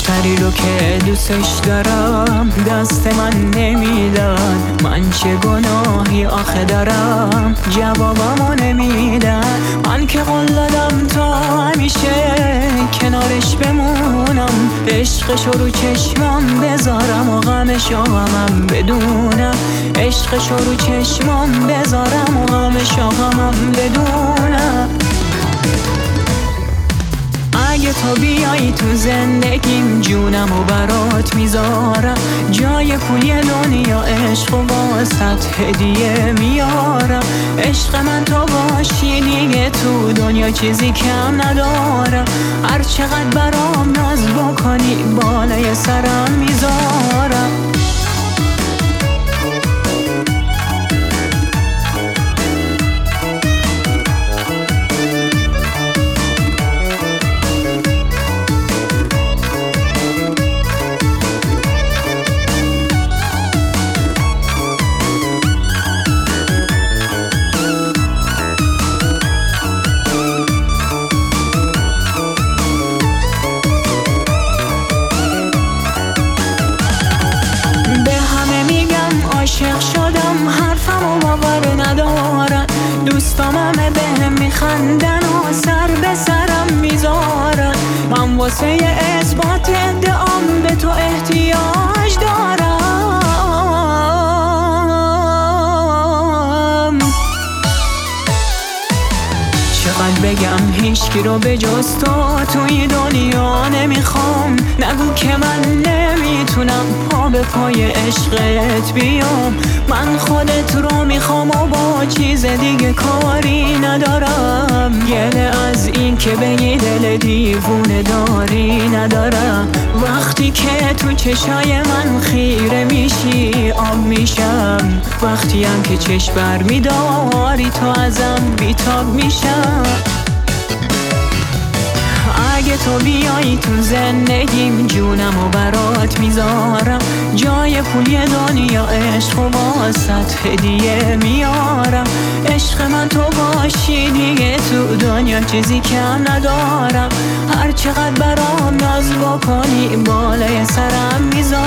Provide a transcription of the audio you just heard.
دختری رو که دوستش دارم دست من نمیدن. من چه گناهی آخه دارم جوابمو نمیدن. من که قول دادم تا همیشه کنارش بمونم، عشقش رو چشمم بذارم و غمش و غمم بدونم. عشقش رو چشمم بذارم و غمش و غمم بدونم. اگه تو بیایی تو زندگیم جونم و برات میذارم، جای پولی دنیا عشق و واسط هدیه میارم. عشق من تو باشی دیگه تو دنیا چیزی کم ندارم. هر چقدر برام ناز بکنی بالای سرم میذارم. عاشق شدم حرفمو باور ندارن، دوستام همه بهم میخندن و سر به سرم میذارن. من واسه اثبات ادعام به تو احتیاج دارم. چقدر بگم هیچکی رو به جز تو توی دنیا نمیخوام. نگو که من نمیتونم پا به پای عشقت بیام. من خودت رو میخوام و با چیز دیگه کاری ندارم. گله از این که بگی دل دیوونه داری ندارم. وقتی که تو چشای من خیره میشی آب میشم، وقتی هم که چشم بر میداری تو ازم بیتاب میشم. اگه تو بیایی تو زندگیم جونم و برات میذارم، جای پولی دنیا عشق و واسط هدیه میارم. عشق من تو باشی دیگه تو دنیا چیزی کم ندارم. هر چقدر برام ناز بکنی بالای سرم میذارم.